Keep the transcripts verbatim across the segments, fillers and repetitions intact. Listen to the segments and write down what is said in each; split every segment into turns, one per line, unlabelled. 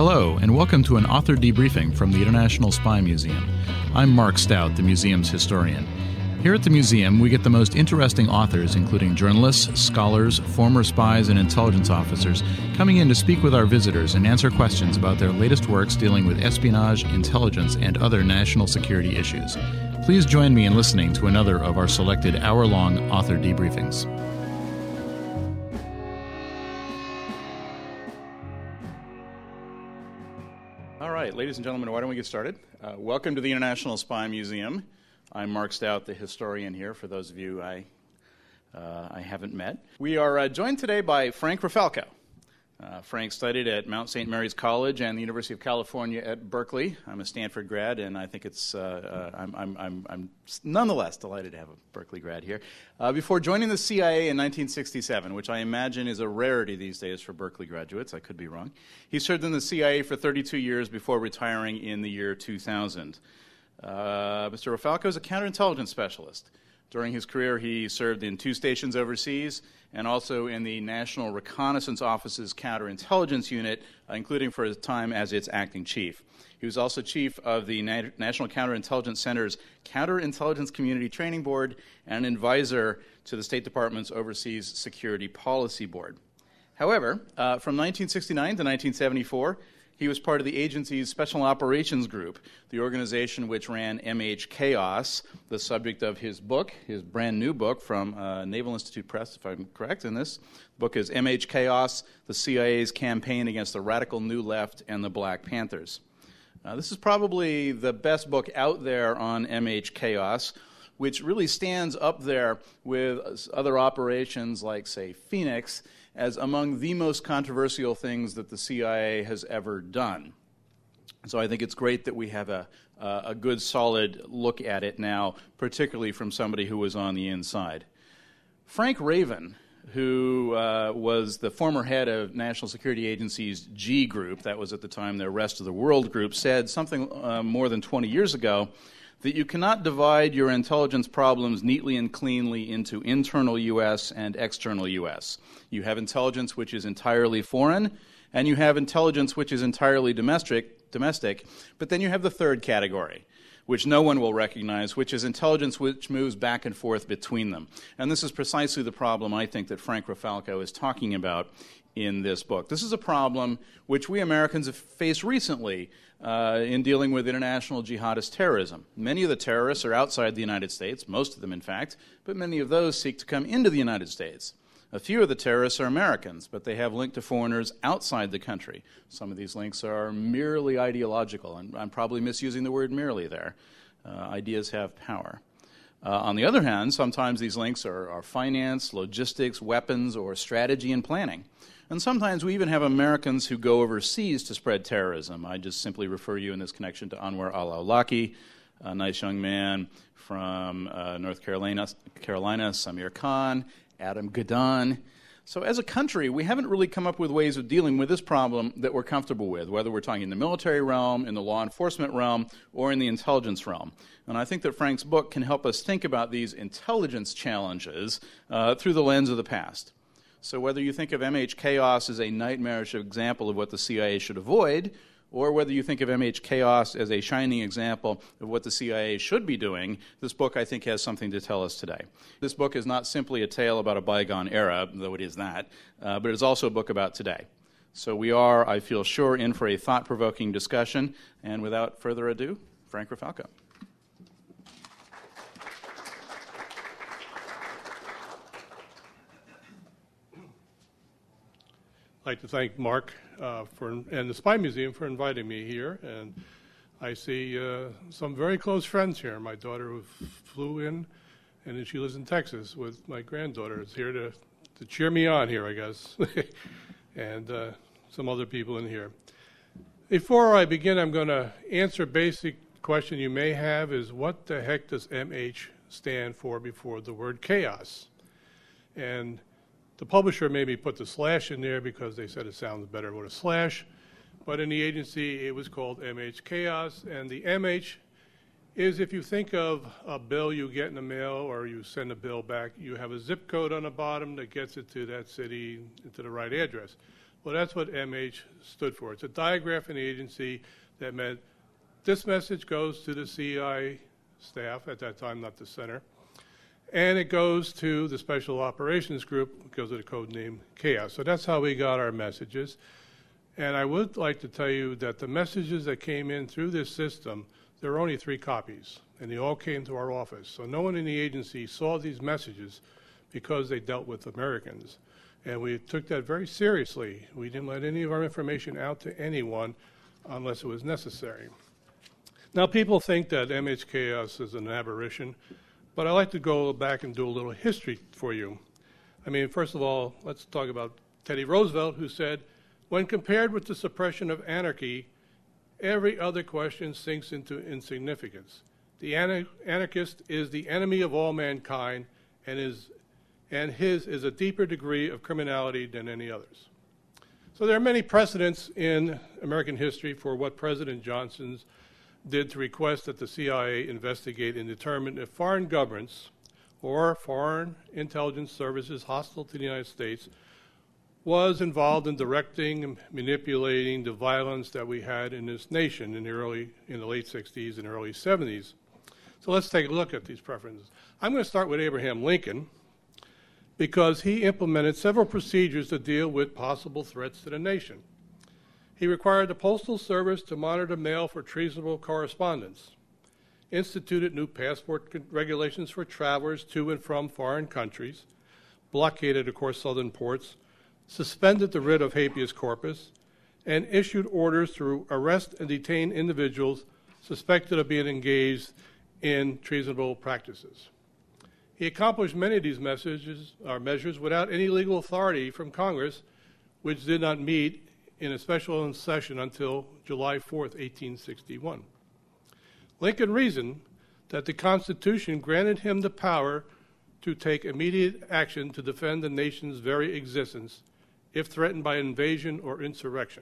Hello, and welcome to an author debriefing from the International Spy Museum. I'm Mark Stout, the museum's historian. Here at the museum, we get the most interesting authors, including journalists, scholars, former spies, and intelligence officers, coming in to speak with our visitors and answer questions about their latest works dealing with espionage, intelligence, and other national security issues. Please join me in listening to another of our selected hour-long author debriefings. All right, ladies and gentlemen, why don't we get started? Uh, welcome to the International Spy Museum. I'm Mark Stout, the historian here, for those of you I, uh, I haven't met. We are uh, joined today by Frank Rafalko. Uh, Frank studied at Mount Saint Mary's College and the University of California at Berkeley. I'm a Stanford grad, and I think it's, uh, uh, I'm, I'm, I'm, I'm nonetheless delighted to have a Berkeley grad here. Uh, before joining the C I A in nineteen sixty-seven, which I imagine is a rarity these days for Berkeley graduates, I could be wrong, he served in the C I A for thirty-two years before retiring in the year two thousand. Uh, Mister Rafalko is a counterintelligence specialist. During his career, he served in two stations overseas and also in the National Reconnaissance Office's counterintelligence unit, uh, including for his time as its acting chief. He was also chief of the Na- National Counterintelligence Center's Counterintelligence Community Training Board and an advisor to the State Department's Overseas Security Policy Board. However, uh, from nineteen sixty-nine to nineteen seventy-four, he was part of the agency's Special Operations Group, the organization which ran M H Chaos, the subject of his book, his brand new book from uh, Naval Institute Press, if I'm correct in this. The book is M H Chaos, the C I A's Campaign Against the Radical New Left and the Black Panthers. Uh, this is probably the best book out there on M H Chaos, which really stands up there with other operations like, say, Phoenix, as among the most controversial things that the C I A has ever done. So I think it's great that we have a, uh, a good, solid look at it now, particularly from somebody who was on the inside. Frank Raven, who uh, was the former head of National Security Agency's G Group, that was at the time their Rest of the World group, said something uh, more than twenty years ago, that you cannot divide your intelligence problems neatly and cleanly into internal U S and external U S. You have intelligence which is entirely foreign, and you have intelligence which is entirely domestic, domestic, but then you have the third category, which no one will recognize, which is intelligence which moves back and forth between them. And this is precisely the problem, I think, that Frank Rafalko is talking about in this book. This is a problem which we Americans have faced recently uh, in dealing with international jihadist terrorism. Many of the terrorists are outside the United States, most of them in fact, but many of those seek to come into the United States. A few of the terrorists are Americans, but they have linked to foreigners outside the country. Some of these links are merely ideological, and I'm probably misusing the word merely there. Uh, ideas have power. Uh, on the other hand, sometimes these links are, are finance, logistics, weapons, or strategy and planning. And sometimes we even have Americans who go overseas to spread terrorism. I just simply refer you in this connection to Anwar al-Awlaki, a nice young man from uh, North Carolina, Carolina, Samir Khan, Adam Gadon. So as a country, we haven't really come up with ways of dealing with this problem that we're comfortable with, whether we're talking in the military realm, in the law enforcement realm, or in the intelligence realm. And I think that Frank's book can help us think about these intelligence challenges uh, through the lens of the past. So whether you think of M H Chaos as a nightmarish example of what the C I A should avoid, or whether you think of M H Chaos as a shining example of what the C I A should be doing, this book, I think, has something to tell us today. This book is not simply a tale about a bygone era, though it is that, uh, but it's also a book about today. So we are, I feel sure, in for a thought-provoking discussion, and without further ado, Frank Rafalko.
I'd like to thank Mark uh, for, and the Spy Museum for inviting me here. And I see uh, some very close friends here. My daughter who flew in, and then she lives in Texas with my granddaughter. Is here to, to cheer me on here, I guess, and uh, some other people in here. Before I begin, I'm going to answer a basic question you may have is, what the heck does M H stand for before the word chaos? And the publisher maybe put the slash in there because they said it sounds better with a slash, but in the agency it was called M H Chaos, and the M H is, if you think of a bill you get in the mail or you send a bill back, you have a zip code on the bottom that gets it to that city, to the right address. Well, that's what M H stood for. It's a diagraph in the agency that meant this message goes to the C I A staff, at that time not the center, and it goes to the Special Operations Group because of the code name CHAOS. So that's how we got our messages. And I would like to tell you that the messages that came in through this system, there were only three copies, and they all came to our office. So no one in the agency saw these messages because they dealt with Americans. And we took that very seriously. We didn't let any of our information out to anyone unless it was necessary. Now, people think that M H CHAOS is an aberration, but I'd like to go back and do a little history for you. I mean, first of all, let's talk about Teddy Roosevelt, who said, when compared with the suppression of anarchy, every other question sinks into insignificance. The anar- anarchist is the enemy of all mankind, and, is, and his is a deeper degree of criminality than any others. So there are many precedents in American history for what President Johnson's did to request that the C I A investigate and determine if foreign governments or foreign intelligence services hostile to the United States was involved in directing and manipulating the violence that we had in this nation in the early, in the late sixties and early seventies. So let's take a look at these preferences. I'm going to start with Abraham Lincoln because he implemented several procedures to deal with possible threats to the nation. He required the Postal Service to monitor mail for treasonable correspondence, instituted new passport regulations for travelers to and from foreign countries, blockaded, of course, southern ports, suspended the writ of habeas corpus, and issued orders to arrest and detain individuals suspected of being engaged in treasonable practices. He accomplished many of these messages, or measures without any legal authority from Congress, which did not meet in a special session until July fourth, eighteen sixty-one. Lincoln reasoned that the Constitution granted him the power to take immediate action to defend the nation's very existence if threatened by invasion or insurrection.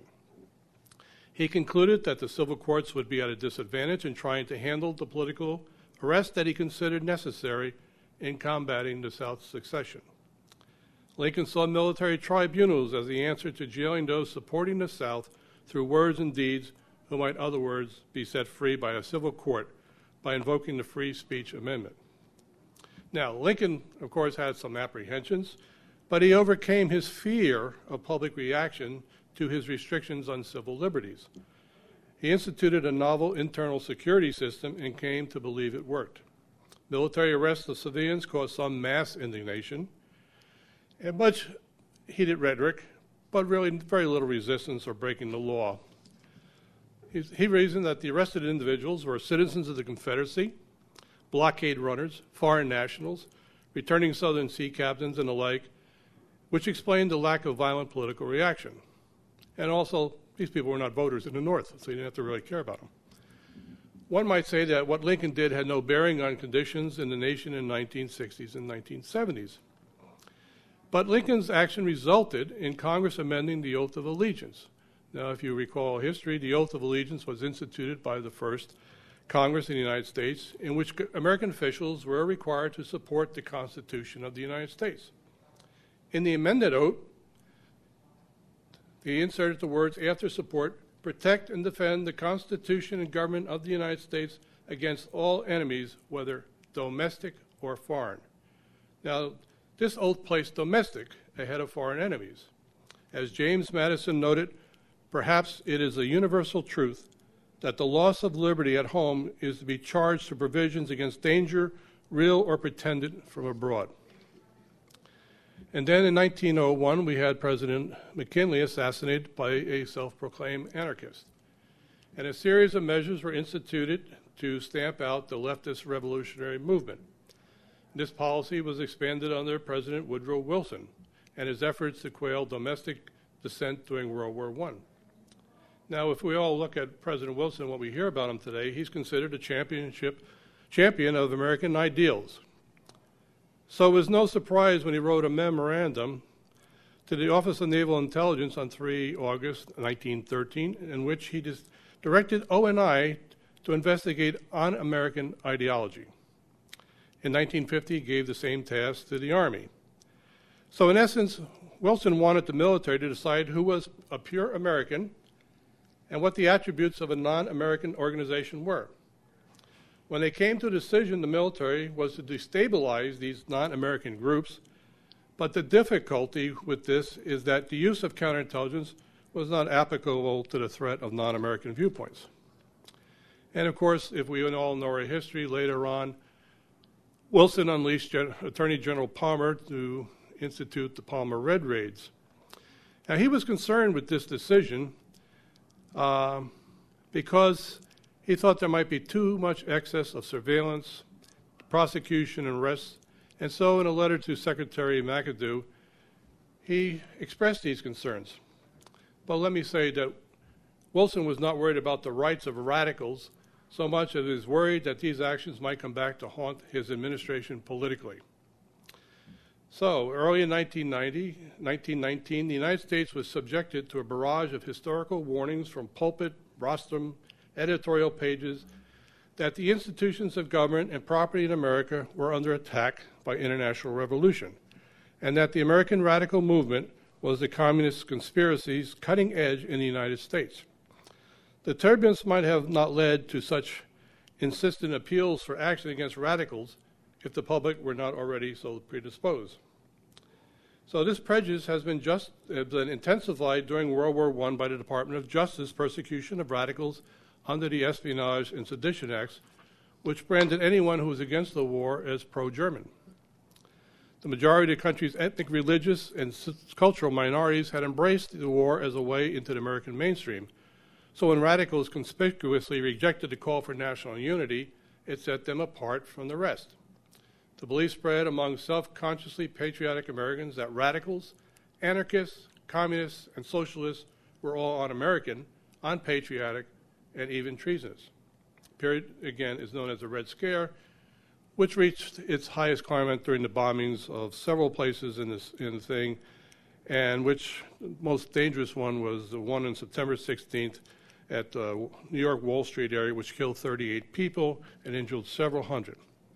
He concluded that the civil courts would be at a disadvantage in trying to handle the political arrest that he considered necessary in combating the South's secession. Lincoln saw military tribunals as the answer to jailing those supporting the South through words and deeds who might otherwise be set free by a civil court by invoking the Free Speech Amendment. Now, Lincoln, of course, had some apprehensions, but he overcame his fear of public reaction to his restrictions on civil liberties. He instituted a novel internal security system and came to believe it worked. Military arrests of civilians caused some mass indignation and much heated rhetoric, but really very little resistance or breaking the law. He, he reasoned that the arrested individuals were citizens of the Confederacy, blockade runners, foreign nationals, returning Southern sea captains and the like, which explained the lack of violent political reaction. And also, these people were not voters in the North, so you didn't have to really care about them. One might say that what Lincoln did had no bearing on conditions in the nation in the nineteen sixties and nineteen seventies. But Lincoln's action resulted in Congress amending the Oath of Allegiance. Now, if you recall history, the Oath of Allegiance was instituted by the first Congress in the United States, in which American officials were required to support the Constitution of the United States. In the amended oath, he inserted the words after support, protect and defend the Constitution and government of the United States against all enemies, whether domestic or foreign. Now, this oath placed domestic ahead of foreign enemies. As James Madison noted, perhaps it is a universal truth that the loss of liberty at home is to be charged to provisions against danger, real or pretended, from abroad. And then in nineteen oh one, we had President McKinley assassinated by a self-proclaimed anarchist. And a series of measures were instituted to stamp out the leftist revolutionary movement. This policy was expanded under President Woodrow Wilson and his efforts to quell domestic dissent during World War One. Now, if we all look at President Wilson, what we hear about him today, he's considered a championship, champion of American ideals. So it was no surprise when he wrote a memorandum to the Office of Naval Intelligence on the third of August nineteen thirteen, in which he dis- directed O N I to investigate un-American ideology. In nineteen fifty, he gave the same task to the Army. So in essence, Wilson wanted the military to decide who was a pure American and what the attributes of a non-American organization were. When they came to a decision, the military was to destabilize these non-American groups, but the difficulty with this is that the use of counterintelligence was not applicable to the threat of non-American viewpoints. And of course, if we all know our history, later on, Wilson unleashed Gen- Attorney General Palmer to institute the Palmer Red Raids. Now, he was concerned with this decision um, because he thought there might be too much excess of surveillance, prosecution, and arrests, and so in a letter to Secretary McAdoo, he expressed these concerns. But let me say that Wilson was not worried about the rights of radicals so much as he was worried that these actions might come back to haunt his administration politically. So, early in nineteen ninety, nineteen nineteen, the United States was subjected to a barrage of historical warnings from pulpit, rostrum, editorial pages that the institutions of government and property in America were under attack by international revolution, and that the American radical movement was the communist conspiracy's cutting edge in the United States. The turbulence might have not led to such insistent appeals for action against radicals if the public were not already so predisposed. So this prejudice has been, just, uh, been intensified during World War One by the Department of Justice persecution of radicals under the Espionage and Sedition Acts, which branded anyone who was against the war as pro-German. The majority of the country's ethnic, religious, and cultural minorities had embraced the war as a way into the American mainstream. So when radicals conspicuously rejected the call for national unity, it set them apart from the rest. The belief spread among self-consciously patriotic Americans that radicals, anarchists, communists, and socialists were all un-American, unpatriotic, and even treasonous. The period, again, is known as the Red Scare, which reached its highest climax during the bombings of several places in, this, in the thing, and which the most dangerous one was the one on September sixteenth at the New York Wall Street area, which killed thirty-eight people and injured several hundred.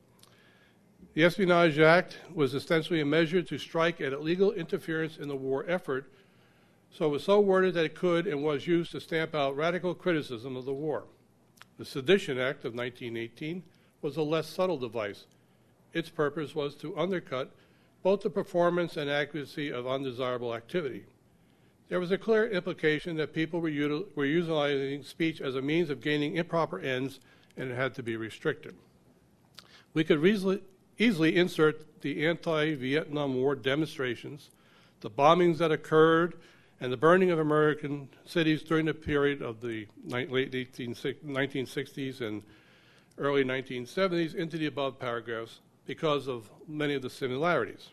The Espionage Act was essentially a measure to strike at illegal interference in the war effort, so it was so worded that it could and was used to stamp out radical criticism of the war. The Sedition Act of nineteen eighteen was a less subtle device. Its purpose was to undercut both the performance and accuracy of undesirable activity. There was a clear implication that people were, util- were utilizing speech as a means of gaining improper ends, and it had to be restricted. We could easily, easily insert the anti-Vietnam War demonstrations, the bombings that occurred, and the burning of American cities during the period of the late nineteen sixties and early nineteen seventies into the above paragraphs because of many of the similarities.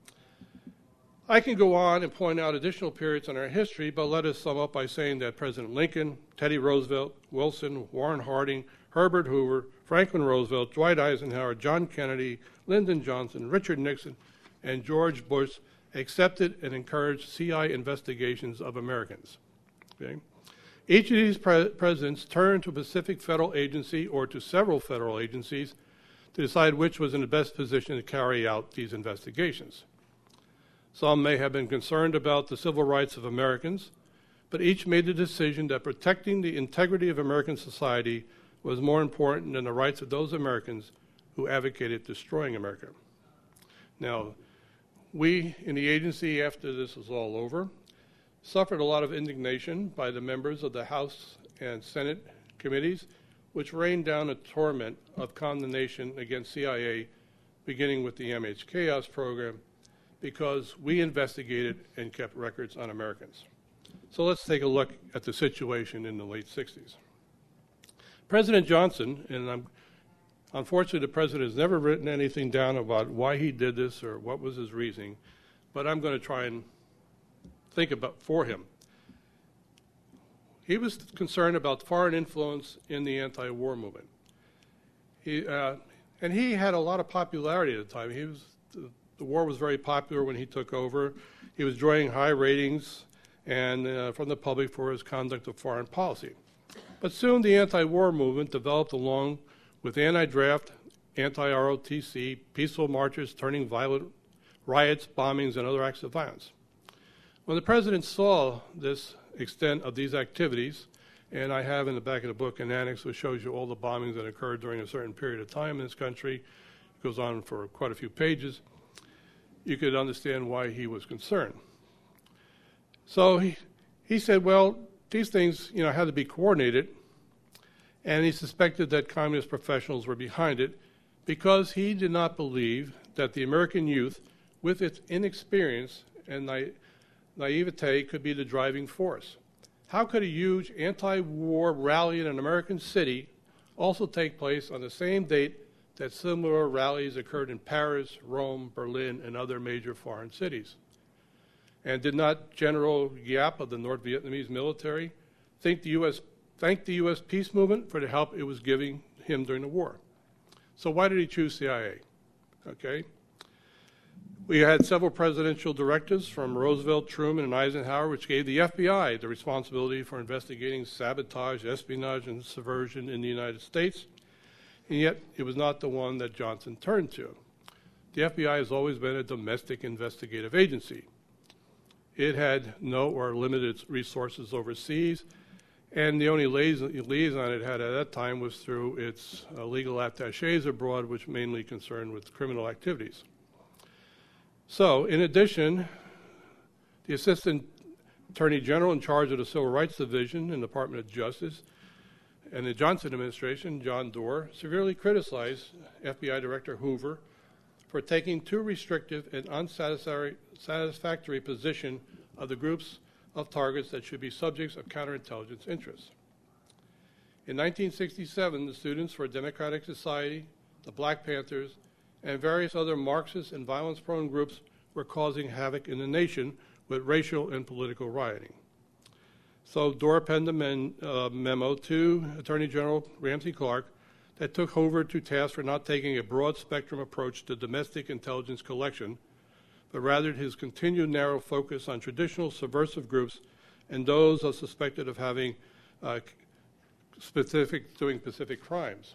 I can go on and point out additional periods in our history, but let us sum up by saying that President Lincoln, Teddy Roosevelt, Wilson, Warren Harding, Herbert Hoover, Franklin Roosevelt, Dwight Eisenhower, John Kennedy, Lyndon Johnson, Richard Nixon, and George Bush accepted and encouraged C I A investigations of Americans. Okay? Each of these pre- presidents turned to a specific federal agency or to several federal agencies to decide which was in the best position to carry out these investigations. Some may have been concerned about the civil rights of Americans, but each made the decision that protecting the integrity of American society was more important than the rights of those Americans who advocated destroying America. Now, we in the agency, after this was all over, suffered a lot of indignation by the members of the House and Senate committees, which rained down a torrent of condemnation against C I A, beginning with the M H Chaos program, because we investigated and kept records on Americans. So let's take a look at the situation in the late sixties. President Johnson, and I'm, unfortunately the president has never written anything down about why he did this or what was his reasoning, but I'm going to try and think about for him. He was concerned about foreign influence in the anti-war movement. He, uh, and he had a lot of popularity at the time. He was, the, the war was very popular when he took over. He was drawing high ratings and uh, from the public for his conduct of foreign policy. But soon the anti-war movement developed along with anti-draft, anti-R O T C, peaceful marches turning violent riots, bombings, and other acts of violence. When the president saw this extent of these activities, and I have in the back of the book an annex which shows you all the bombings that occurred during a certain period of time in this country, it goes on for quite a few pages, you could understand why he was concerned. So he, he said, well, these things, you know, had to be coordinated, and he suspected that communist professionals were behind it because he did not believe that the American youth, with its inexperience and na- naivete, could be the driving force. How could a huge anti-war rally in an American city also take place on the same date that similar rallies occurred in Paris, Rome, Berlin, and other major foreign cities? And did not General Giap of the North Vietnamese military think the U S thank the U S peace movement for the help it was giving him during the war? So why did he choose C I A? Okay. We had several presidential directives from Roosevelt, Truman, and Eisenhower, which gave the F B I the responsibility for investigating sabotage, espionage, and subversion in the United States, and yet it was not the one that Johnson turned to. The F B I has always been a domestic investigative agency. It had no or limited resources overseas, and the only liaison it had at that time was through its uh, legal attaches abroad, which mainly concerned with criminal activities. So, in addition, the Assistant Attorney General in charge of the Civil Rights Division in the Department of Justice and the Johnson administration, John Doerr, severely criticized F B I Director Hoover for taking too restrictive and unsatisfactory position of the groups of targets that should be subjects of counterintelligence interests. In nineteen sixty-seven, the Students for a Democratic Society, the Black Panthers, and various other Marxist and violence-prone groups were causing havoc in the nation with racial and political rioting. So Doerr penned a men, uh, memo to Attorney General Ramsey Clark that took Hoover to task for not taking a broad-spectrum approach to domestic intelligence collection, but rather his continued narrow focus on traditional subversive groups and those are suspected of having uh, specific, doing specific crimes.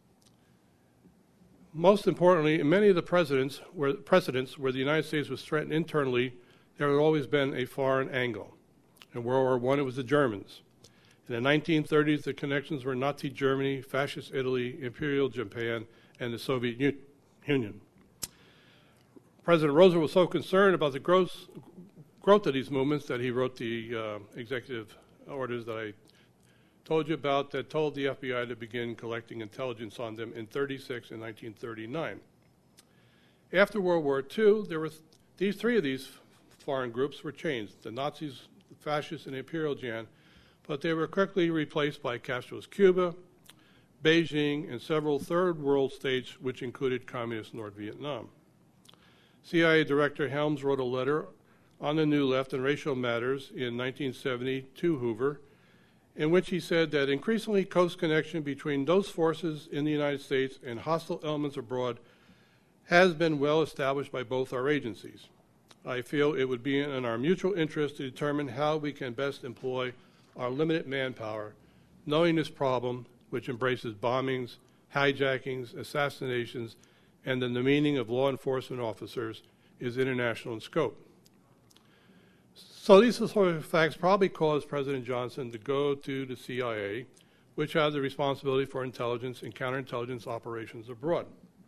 Most importantly, in many of the presidents where, precedents where the United States was threatened internally, there had always been a foreign angle. In World War One, it was the Germans. In the nineteen thirties, the connections were Nazi Germany, Fascist Italy, Imperial Japan, and the Soviet U- Union. President Roosevelt was so concerned about the growth, growth of these movements that he wrote the uh, executive orders that I told you about that told the F B I to begin collecting intelligence on them in thirty-six and nineteen thirty-nine. After World War Two, there were th- these three of these foreign groups were changed: the Nazis, the Fascists, and the Imperial Jan, but they were quickly replaced by Castro's Cuba, Beijing, and several third world states, which included communist North Vietnam. C I A Director Helms wrote a letter on the New Left and racial matters in nineteen seventy to Hoover, in which he said that increasingly close connection between those forces in the United States and hostile elements abroad has been well established by both our agencies. I feel it would be in our mutual interest to determine how we can best employ our limited manpower, knowing this problem, which embraces bombings, hijackings, assassinations, and the demeaning of law enforcement officers, is international in scope. So these sort of facts probably caused President Johnson to go to the C I A, which had the responsibility for intelligence and counterintelligence operations abroad.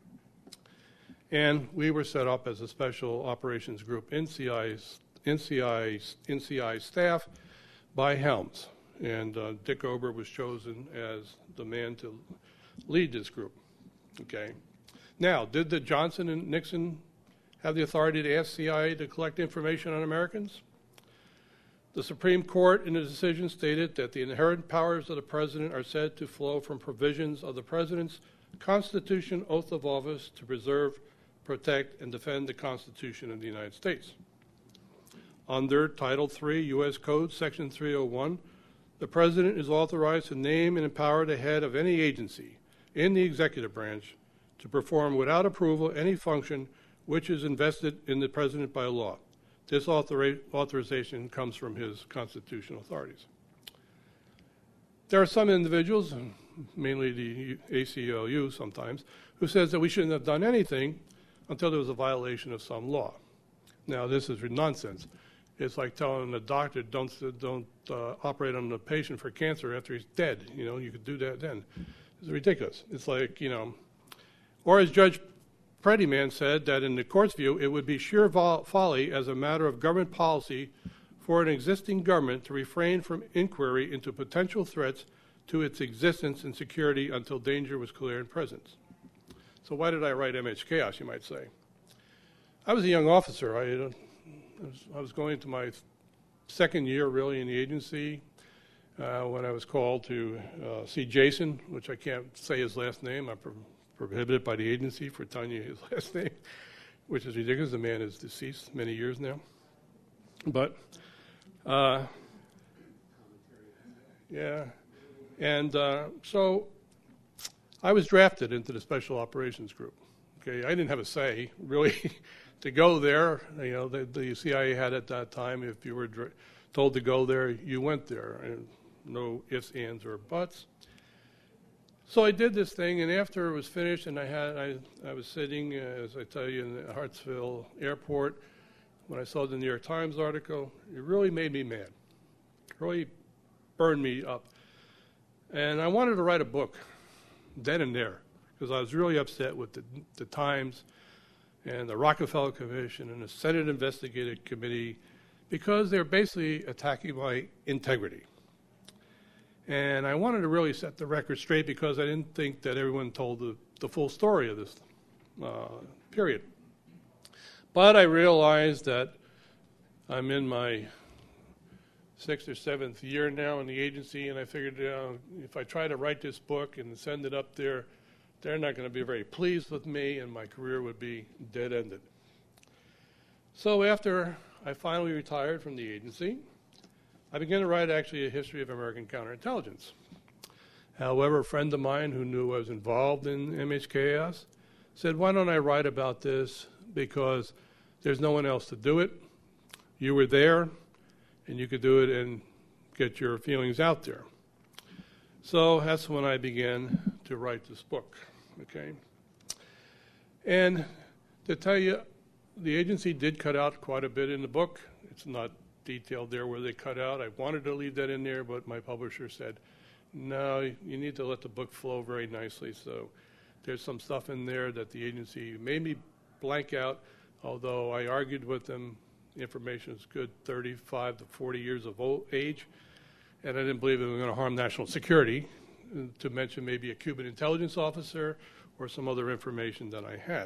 And we were set up as a special operations group in C I's, in C I's, in C I staff by Helms. And uh, Dick Ober was chosen as the man to lead this group. Okay. Now, did the Johnson and Nixon have the authority to ask C I A to collect information on Americans? The Supreme Court in a decision stated that the inherent powers of the President are said to flow from provisions of the President's Constitution oath of office to preserve, protect, and defend the Constitution of the United States. Under Title three U S Code, Section three oh one, the President is authorized to name and empower the head of any agency in the executive branch to perform without approval any function which is invested in the President by law. This authori- authorization comes from his constitutional authorities. There are some individuals, mainly the A C L U sometimes, who says that we shouldn't have done anything until there was a violation of some law. Now, this is nonsense. It's like telling the doctor, don't don't uh, operate on the patient for cancer after he's dead. You know, you could do that then. It's ridiculous. It's like, you know, or as Judge Prettyman said, that in the court's view, it would be sheer vol- folly as a matter of government policy for an existing government to refrain from inquiry into potential threats to its existence and security until danger was clear and present. So why did I write M H Chaos, you might say? I was a young officer. I, uh, I, was, I was going into my second year, really, in the agency uh, when I was called to uh, see Jason, which I can't say his last name. I'm pro- prohibited by the agency for telling you his last name, which is ridiculous. The man is deceased many years now. But, uh, yeah. And uh, so I was drafted into the Special Operations Group. Okay, I didn't have a say, really, to go there. You know, the, the C I A had at that time, if you were dr- told to go there, you went there, and no ifs, ands, or buts. So I did this thing, and after it was finished, and I had, I, I was sitting, uh, as I tell you, in the Hartsville Airport, when I saw the New York Times article, it really made me mad. It really burned me up. And I wanted to write a book then and there, because I was really upset with the, the Times and the Rockefeller Commission and the Senate Investigative Committee, because they're basically attacking my integrity. And I wanted to really set the record straight, because I didn't think that everyone told the, the full story of this uh, period. But I realized that I'm in my sixth or seventh year now in the agency, and I figured uh, if I try to write this book and send it up there, they're not going to be very pleased with me, and my career would be dead-ended. So after I finally retired from the agency, I began to write actually a history of American counterintelligence. However, a friend of mine who knew I was involved in M H Chaos said, why don't I write about this, because there's no one else to do it. You were there, and you could do it and get your feelings out there. So that's when I began to write this book, okay? And to tell you, the agency did cut out quite a bit in the book. It's not detailed there where they cut out. I wanted to leave that in there, but my publisher said, no, you need to let the book flow very nicely. So there's some stuff in there that the agency made me blank out, although I argued with them. Information is good thirty-five to forty years of old age, and I didn't believe it was going to harm national security, to mention maybe a Cuban intelligence officer or some other information that I had.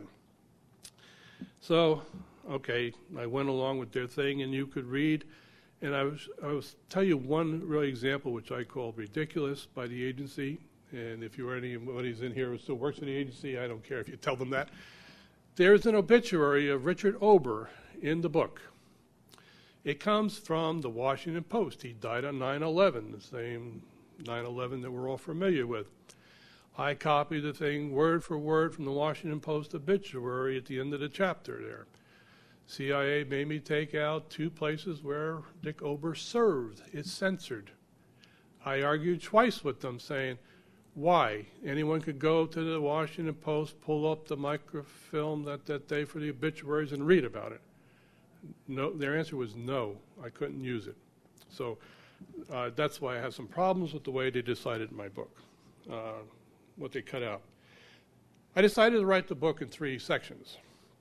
So, okay, I went along with their thing, and you could read, and I was I was tell you one real example which I called ridiculous by the agency, and if you or anybody's in here who still works for the agency, I don't care if you tell them that. There's an obituary of Richard Ober in the book. It comes from the Washington Post. He died on nine eleven, the same nine eleven that we're all familiar with. I copied the thing word for word from the Washington Post obituary at the end of the chapter there. C I A made me take out two places where Dick Ober served. It's censored. I argued twice with them, saying, why? Anyone could go to the Washington Post, pull up the microfilm that, that day for the obituaries and read about it. No, their answer was no, I couldn't use it. So uh, that's why I have some problems with the way they decided in my book, uh, what they cut out. I decided to write the book in three sections.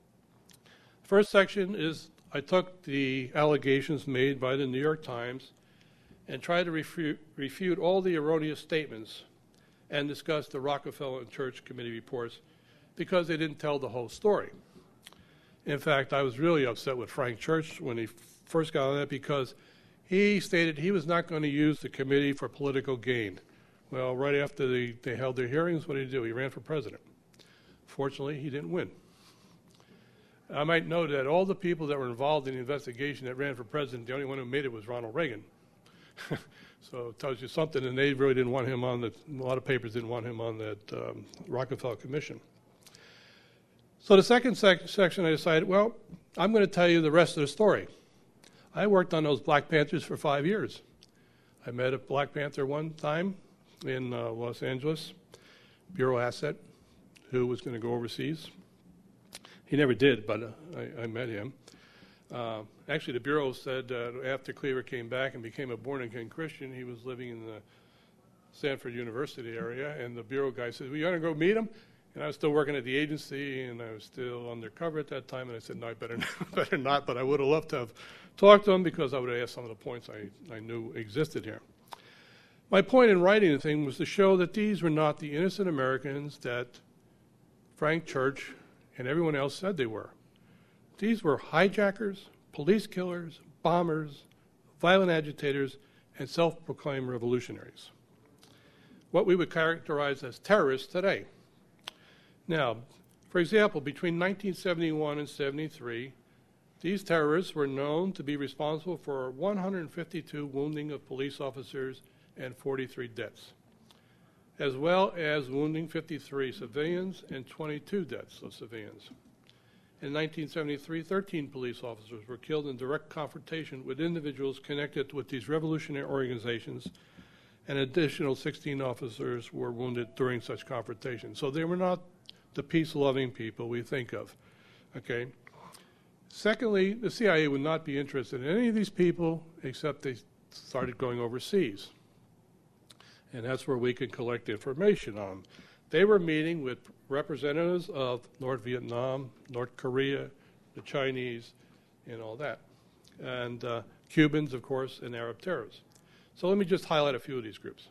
First section is I took the allegations made by the New York Times and tried to refute, refute all the erroneous statements and discuss the Rockefeller and Church Committee reports, because they didn't tell the whole story. In fact, I was really upset with Frank Church when he first got on that, because he stated he was not going to use the committee for political gain. Well, right after they, they held their hearings, what did he do? He ran for president. Fortunately, he didn't win. I might note that all the people that were involved in the investigation that ran for president, the only one who made it was Ronald Reagan. So it tells you something, and they really didn't want him on the, a lot of papers didn't want him on that um, Rockefeller Commission. So the second sec- section I decided, well, I'm going to tell you the rest of the story. I worked on those Black Panthers for five years. I met a Black Panther one time in uh, Los Angeles, Bureau asset, who was going to go overseas. He never did, but uh, I, I met him. Uh, actually, the Bureau said uh, after Cleaver came back and became a born-again Christian, he was living in the Stanford University area, and the Bureau guy said, well, you want to go meet him? And I was still working at the agency, and I was still undercover at that time, and I said, no, I better not, better not, but I would have loved to have talked to him because I would have asked some of the points I, I knew existed here. My point in writing the thing was to show that these were not the innocent Americans that Frank Church and everyone else said they were. These were hijackers, police killers, bombers, violent agitators, and self-proclaimed revolutionaries. What we would characterize as terrorists today. Now, for example, between nineteen seventy-one and seventy-three, these terrorists were known to be responsible for one hundred fifty-two wounding of police officers and forty-three deaths, as well as wounding fifty-three civilians and twenty-two deaths of civilians. In nineteen seventy-three, thirteen police officers were killed in direct confrontation with individuals connected with these revolutionary organizations, and additional sixteen officers were wounded during such confrontation. So they were not the peace-loving people we think of, okay? Secondly, the C I A would not be interested in any of these people except they started going overseas. And that's where we can collect information on. They were meeting with representatives of North Vietnam, North Korea, the Chinese, and all that. And uh, Cubans, of course, and Arab terrorists. So let me just highlight a few of these groups.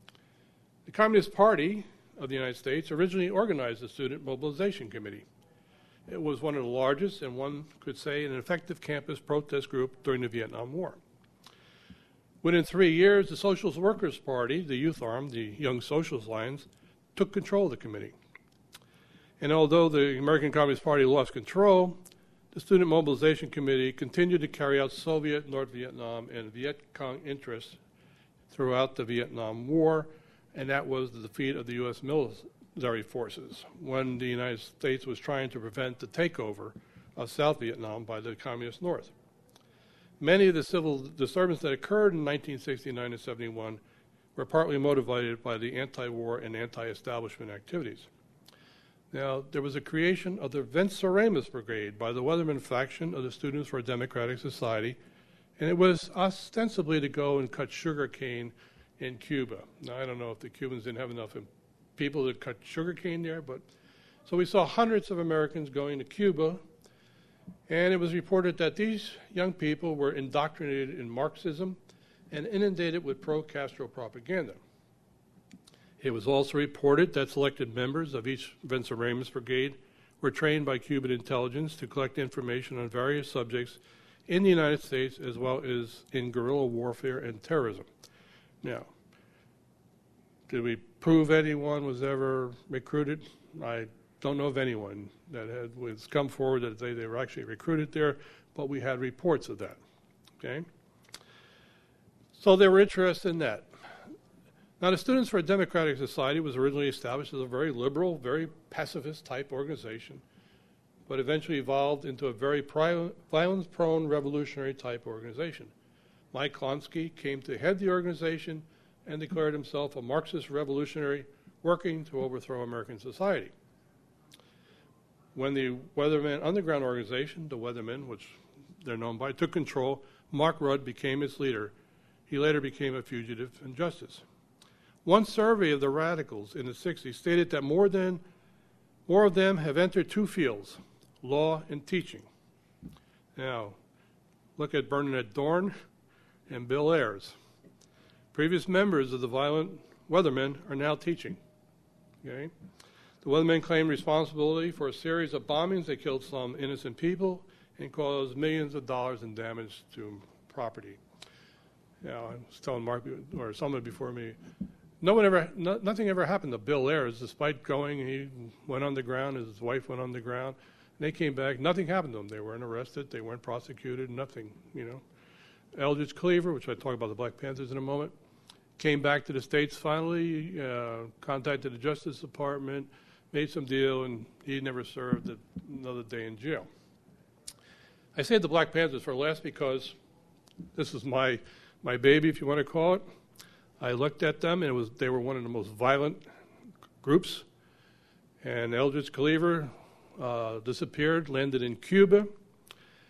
The Communist Party of the United States originally organized the Student Mobilization Committee. It was one of the largest and one could say an effective campus protest group during the Vietnam War. Within three years, the Socialist Workers' Party, the youth arm, the Young Socialist Alliance, took control of the committee. And although the American Communist Party lost control, the Student Mobilization Committee continued to carry out Soviet, North Vietnam, and Viet Cong interests throughout the Vietnam War, and that was the defeat of the U S military forces when the United States was trying to prevent the takeover of South Vietnam by the Communist North. Many of the civil disturbances that occurred in nineteen sixty-nine and seventy-one were partly motivated by the anti-war and anti-establishment activities. Now, there was a creation of the Venceremos Brigade by the Weatherman faction of the Students for a Democratic Society, and it was ostensibly to go and cut sugar cane in Cuba. Now, I don't know if the Cubans didn't have enough people to cut sugar cane there, but so we saw hundreds of Americans going to Cuba, and it was reported that these young people were indoctrinated in Marxism and inundated with pro-Castro propaganda. It was also reported that selected members of each Venceremos Brigade were trained by Cuban intelligence to collect information on various subjects in the United States as well as in guerrilla warfare and terrorism. Now, did we prove anyone was ever recruited? I don't know of anyone that had was come forward that they, they were actually recruited there, but we had reports of that, okay? So they were interested in that. Now, the Students for a Democratic Society was originally established as a very liberal, very pacifist type organization, but eventually evolved into a very violence-prone revolutionary type organization. Mike Klonsky came to head the organization and declared himself a Marxist revolutionary working to overthrow American society. When the Weatherman Underground Organization, the Weathermen, which they're known by, took control, Mark Rudd became its leader. He later became a fugitive in justice. One survey of the radicals in the sixties stated that more than more of them have entered two fields, law and teaching. Now, look at Bernadette Dorn and Bill Ayers. Previous members of the violent Weathermen are now teaching. Okay? The Weathermen claimed responsibility for a series of bombings that killed some innocent people and caused millions of dollars in damage to property. Now, I was telling Mark, or someone before me, no one ever, no, nothing ever happened to Bill Ayers, despite going, he went underground, his wife went underground, and they came back, nothing happened to them. They weren't arrested, they weren't prosecuted, nothing, you know. Eldridge Cleaver, which I talk about the Black Panthers in a moment, came back to the States finally, uh, contacted the Justice Department, made some deal, and he never served another day in jail. I say the Black Panthers for last because this is my, my baby, if you want to call it. I looked at them, and it was, they were one of the most violent groups. And Eldridge Cleaver uh, disappeared, landed in Cuba.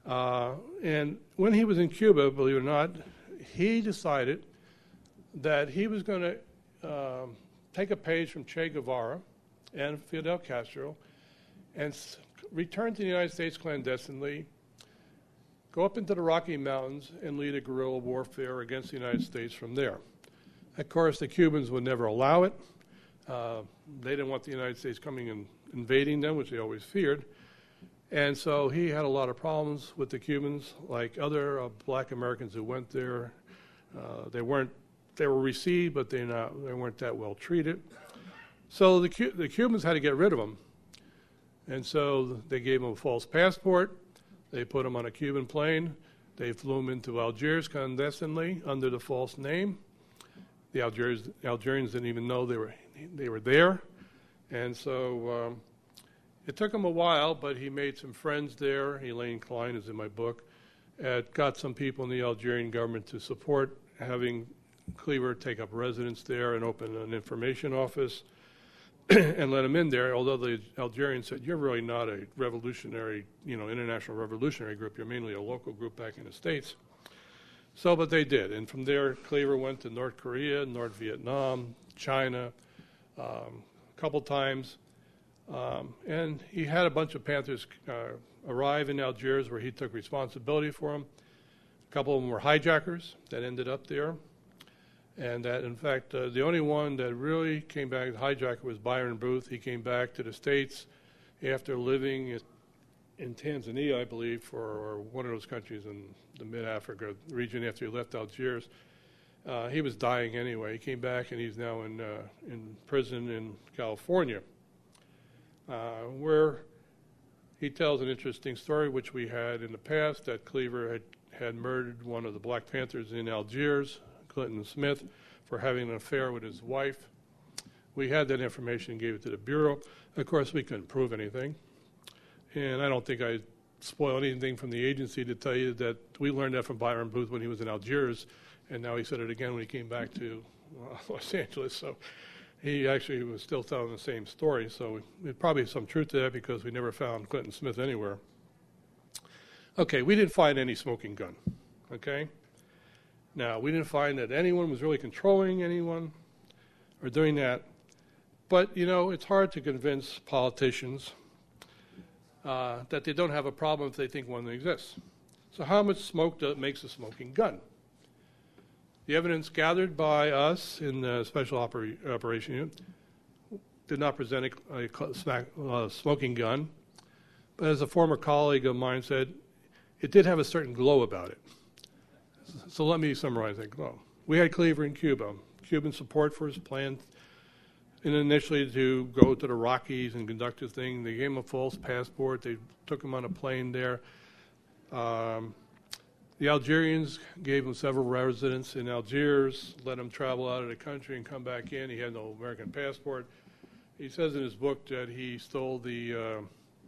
Uh, and when he was in Cuba, believe it or not, he decided that he was going to um, take a page from Che Guevara and Fidel Castro and s- return to the United States clandestinely, go up into the Rocky Mountains, and lead a guerrilla warfare against the United States from there. Of course, the Cubans would never allow it. Uh, they didn't want the United States coming and invading them, which they always feared. And so he had a lot of problems with the Cubans, like other uh, black Americans who went there. Uh, they weren't, they were received, but they not, they weren't that well treated. So the, Cu- the Cubans had to get rid of him. And so they gave him a false passport. They put him on a Cuban plane. They flew him into Algiers clandestinely under the false name. The Algerians, Algerians didn't even know they were, they were there. And so um, it took him a while, but he made some friends there. Elaine Klein is in my book. Uh, got some people in the Algerian government to support having Cleaver take up residence there and open an information office and let him in there, although the Algerians said, you're really not a revolutionary, you know, international revolutionary group. You're mainly a local group back in the States. So, but they did. And from there, Cleaver went to North Korea, North Vietnam, China, um, a couple times. Um, and he had a bunch of Panthers uh, arrive in Algiers where he took responsibility for them. A couple of them were hijackers that ended up there. And that, in fact, uh, the only one that really came back, the hijacker, was Byron Booth. He came back to the States after living in Tanzania, I believe, for or one of those countries in the mid-Africa region after he left Algiers. Uh, he was dying anyway. He came back, and he's now in, uh, in prison in California. Uh, where he tells an interesting story, which we had in the past, that Cleaver had, had murdered one of the Black Panthers in Algiers, Clinton Smith, for having an affair with his wife. We had that information and gave it to the Bureau. Of course, we couldn't prove anything. And I don't think I spoil anything from the agency to tell you that we learned that from Byron Booth when he was in Algiers, and now he said it again when he came back to uh, Los Angeles. So he actually was still telling the same story, so there's probably some truth to that because we never found Clinton Smith anywhere. Okay, we didn't find any smoking gun, okay? Now, we didn't find that anyone was really controlling anyone or doing that, but, you know, it's hard to convince politicians uh, that they don't have a problem if they think one exists. So how much smoke does, makes a smoking gun? The evidence gathered by us in the Special Oper- Operation Unit did not present a, a smack, uh, smoking gun, but as a former colleague of mine said, it did have a certain glow about it. So let me summarize that glow. We had Cleaver in Cuba. Cuban support for his plan, and initially to go to the Rockies and conduct his thing. They gave him a false passport. They took him on a plane there. Um, The Algerians gave him several residents in Algiers, let him travel out of the country and come back in. He had no American passport. He says in his book that he stole the uh,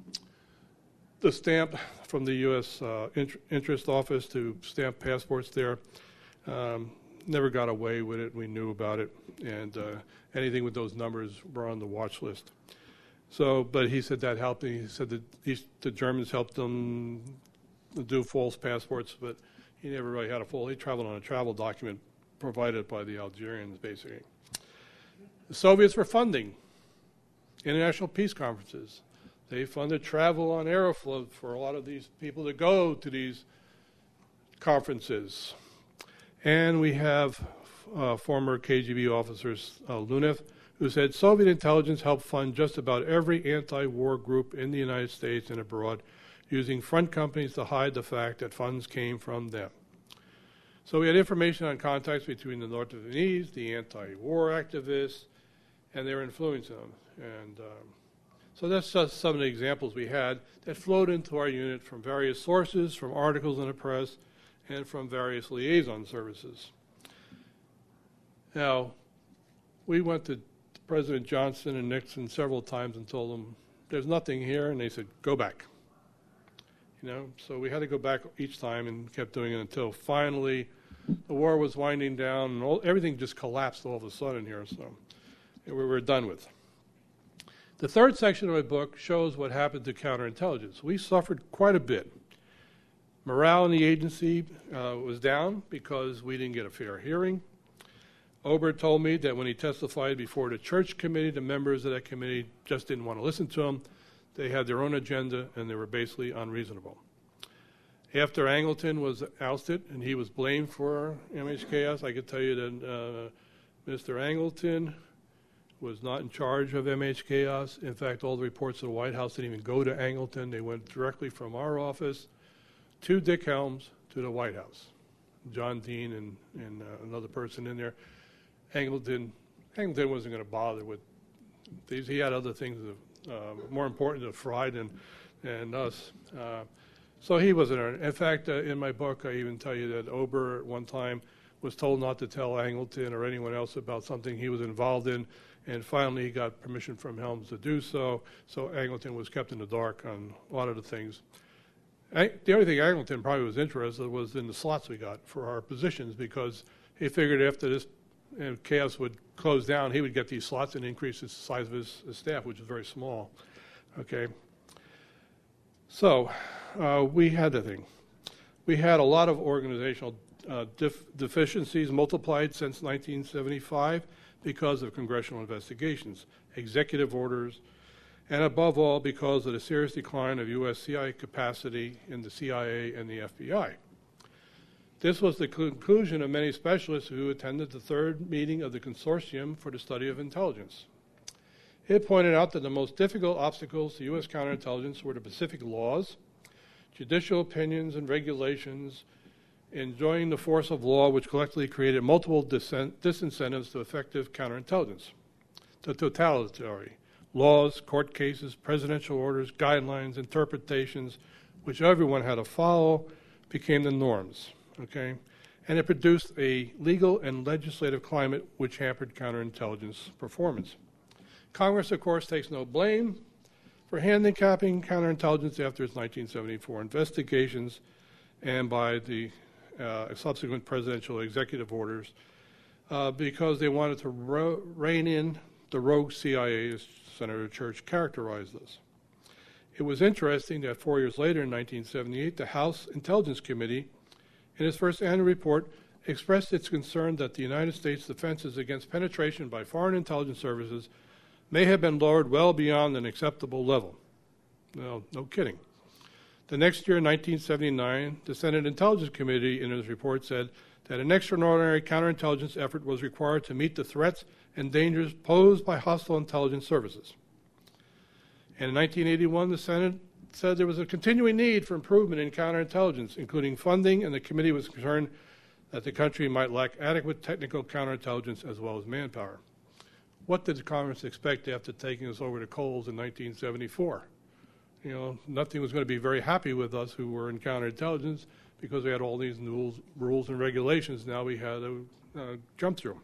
the stamp from the U S Uh, int- interest office to stamp passports there. Um, never got away with it. We knew about it. And uh, anything with those numbers were on the watch list. So, but he said that helped. He said that he, the Germans helped him do false passports, but he never really had a full, he traveled on a travel document provided by the Algerians, basically. The Soviets were funding international peace conferences. They funded travel on Aeroflot for a lot of these people to go to these conferences. And we have uh, former K G B officer uh, Lunev, who said Soviet intelligence helped fund just about every anti-war group in the United States and abroad, using front companies to hide the fact that funds came from them. So we had information on contacts between the North Vietnamese, the anti-war activists, and their influencing them. And um, so that's just some of the examples we had that flowed into our unit from various sources, from articles in the press, and from various liaison services. Now, we went to President Johnson and Nixon several times and told them, there's nothing here, and they said, go back. You know, so we had to go back each time and kept doing it until finally the war was winding down and all, everything just collapsed all of a sudden here, so we were done with. The third section of my book shows what happened to counterintelligence. We suffered quite a bit. Morale in the agency uh, was down because we didn't get a fair hearing. Ober told me that when he testified before the church committee, the members of that committee just didn't want to listen to him. They had their own agenda, and they were basically unreasonable. After Angleton was ousted and he was blamed for M H Chaos, I could tell you that uh, Mister Angleton was not in charge of M H Chaos. In fact, all the reports of the White House didn't even go to Angleton. They went directly from our office to Dick Helms to the White House. John Dean and, and uh, another person in there. Angleton, Angleton wasn't going to bother with these. He had other things that, uh, more important to Fry than, than us. Uh, so he wasn't. In fact, uh, in my book, I even tell you that Ober at one time was told not to tell Angleton or anyone else about something he was involved in, and finally he got permission from Helms to do so. So Angleton was kept in the dark on a lot of the things. I, the only thing Angleton probably was interested was in the slots we got for our positions, because he figured after this and Chaos would close down, he would get these slots and increase the size of his, his staff, which is very small. Okay. So uh, we had the thing. We had a lot of organizational uh, def- deficiencies multiplied since nineteen seventy-five because of congressional investigations, executive orders, and above all because of the serious decline of U S C I A capacity in the C I A and the F B I. This was the conclusion of many specialists who attended the third meeting of the Consortium for the Study of Intelligence. It pointed out that the most difficult obstacles to U S counterintelligence were the Pacific laws, judicial opinions and regulations, enjoying the force of law, which collectively created multiple disincentives to effective counterintelligence. The totalitarian laws, court cases, presidential orders, guidelines, interpretations, which everyone had to follow, became the norms. Okay, and it produced a legal and legislative climate which hampered counterintelligence performance. Congress, of course, takes no blame for handicapping counterintelligence after its nineteen seventy-four investigations and by the uh, subsequent presidential executive orders uh, because they wanted to ro- rein in the rogue C I A, as Senator Church characterized this. It was interesting that four years later, in nineteen seventy-eight, the House Intelligence Committee, in its first annual report, expressed its concern that the United States defenses against penetration by foreign intelligence services may have been lowered well beyond an acceptable level. Well, no kidding. The next year, in nineteen seventy-nine, the Senate Intelligence Committee, in its report, said that an extraordinary counterintelligence effort was required to meet the threats and dangers posed by hostile intelligence services. And in nineteen eighty-one, the Senate said there was a continuing need for improvement in counterintelligence, including funding, and the committee was concerned that the country might lack adequate technical counterintelligence as well as manpower. What did Congress expect after taking us over to Coles in nineteen seventy-four? You know, nothing was going to be very happy with us who were in counterintelligence because we had all these rules, rules and regulations now we had to uh, jump through.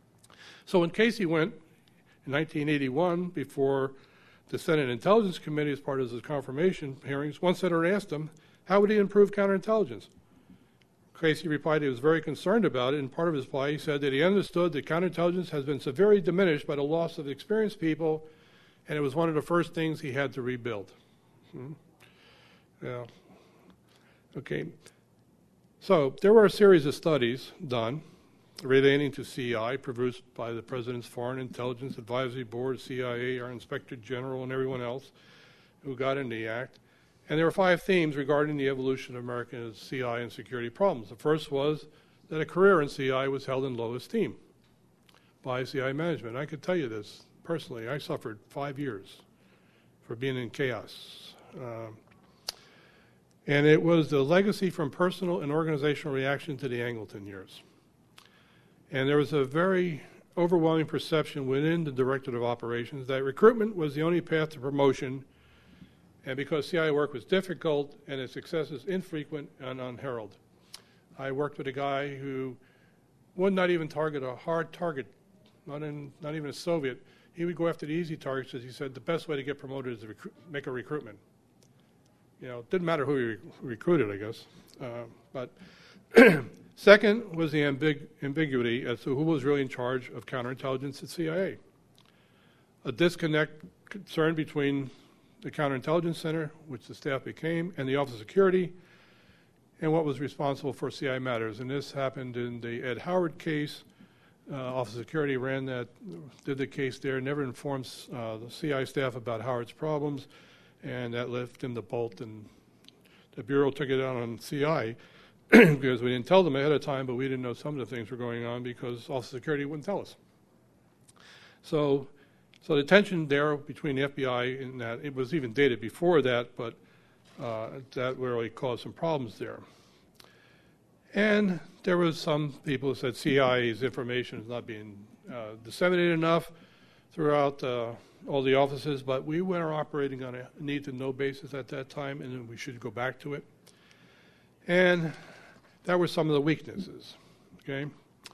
So when Casey went in nineteen eighty-one before the Senate Intelligence Committee, as part of his confirmation hearings, one senator asked him, how would he improve counterintelligence? Casey replied he was very concerned about it. In part of his reply, he said that he understood that counterintelligence has been severely diminished by the loss of experienced people, and it was one of the first things he had to rebuild. Hmm. Yeah. Okay. So there were a series of studies done relating to C I, produced by the President's Foreign Intelligence Advisory Board, C I A, our Inspector General, and everyone else who got in the act. And there were five themes regarding the evolution of American C I and security problems. The first was that a career in C I was held in low esteem by C I management. I could tell you this personally. I suffered five years for being in chaos. Um, and it was the legacy from personal and organizational reaction to the Angleton years. And there was a very overwhelming perception within the Directorate of Operations that recruitment was the only path to promotion, and because C I A work was difficult and its successes infrequent and unheralded. I worked with a guy who would not even target a hard target, not, in, not even a Soviet. He would go after the easy targets because he said the best way to get promoted is to recru- make a recruitment. You know, it didn't matter who he rec- recruited, I guess. Uh, but second was the ambig- ambiguity as to who was really in charge of counterintelligence at C I A. A disconnect concern between the Counterintelligence Center, which the staff became, and the Office of Security, and what was responsible for C I matters. And this happened in the Ed Howard case. Uh, Office of Security ran that, did the case there, never informed uh, the C I staff about Howard's problems, and that left him to bolt, and the Bureau took it out on C I because we didn't tell them ahead of time, but we didn't know some of the things were going on because Office of Security wouldn't tell us. So, so the tension there between the F B I and that, it was even dated before that, but uh, that really caused some problems there. And there was some people who said C I's information is not being uh, disseminated enough throughout uh, all the offices, but we were operating on a need-to-know basis at that time, and we should go back to it. And that were some of the weaknesses, okay?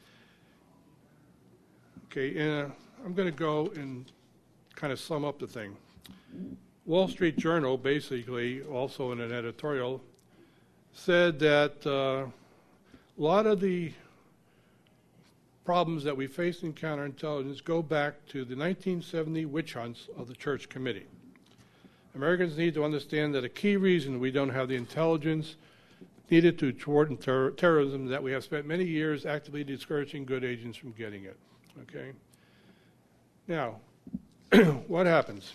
Okay, and uh, I'm going to go and kind of sum up the thing. Wall Street Journal, basically, also in an editorial, said that uh, a lot of the problems that we face in counterintelligence go back to the nineteen seventy witch hunts of the Church Committee. Americans need to understand that a key reason we don't have the intelligence needed to thwart ter- terrorism is that we have spent many years actively discouraging good agents from getting it. Okay? Now, what happens?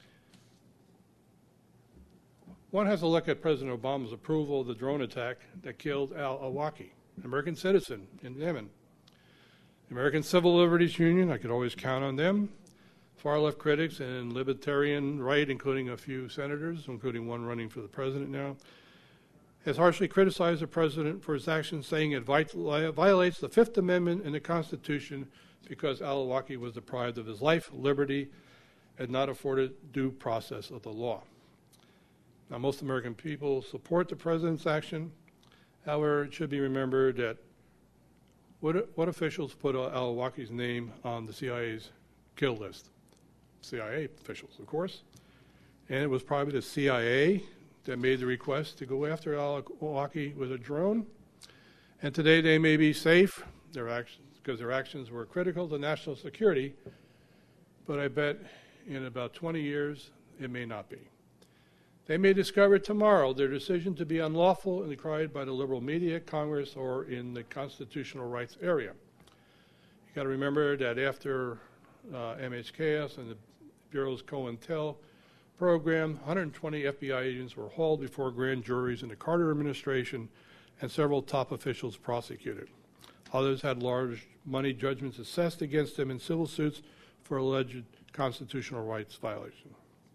One has to look at President Obama's approval of the drone attack that killed al-Awlaki, an American citizen in Yemen. The American Civil Liberties Union, I could always count on them. Far-left critics and libertarian right, including a few senators, including one running for the president now, has harshly criticized the president for his actions, saying it violates the Fifth Amendment in the Constitution because al-Awlaki was deprived of his life, liberty, and not afforded due process of the law. Now, most American people support the president's action. However, it should be remembered that what, what officials put al-Awlaki's name on the C I A's kill list? C I A officials, of course. And it was probably the C I A that made the request to go after al-Awlaki with a drone. And today they may be safe their actions, because their actions were critical to national security, but I bet in about twenty years it may not be. They may discover tomorrow their decision to be unlawful and decried by the liberal media, Congress, or in the constitutional rights area. You got to remember that after uh, M H Chaos and the Bureau's COINTEL program, one hundred twenty F B I agents were hauled before grand juries in the Carter administration, and several top officials prosecuted. Others had large money judgments assessed against them in civil suits for alleged constitutional rights violation.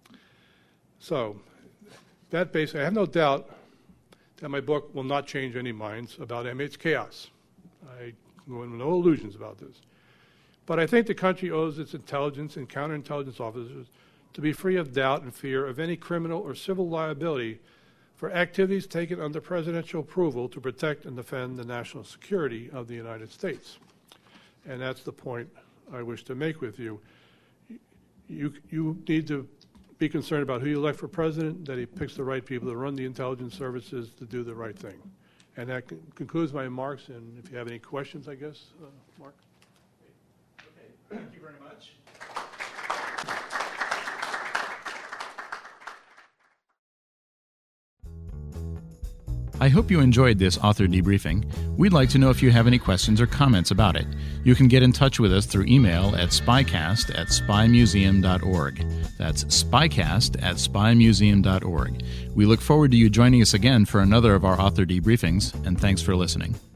So, that basically, I have no doubt that my book will not change any minds about M H Chaos. I have no illusions about this. But I think the country owes its intelligence and counterintelligence officers to be free of doubt and fear of any criminal or civil liability for activities taken under presidential approval to protect and defend the national security of the United States. And that's the point I wish to make with you. You, you need to be concerned about who you elect for president, that he picks the right people to run the intelligence services to do the right thing. And that con- concludes my remarks, and if you have any questions, I guess, uh, Mark.
Okay, thank you very much. I hope you enjoyed this author debriefing. We'd like to know if you have any questions or comments about it. You can get in touch with us through email at spycast at spy museum dot org. That's spycast at spy museum dot org. We look forward to you joining us again for another of our author debriefings, and thanks for listening.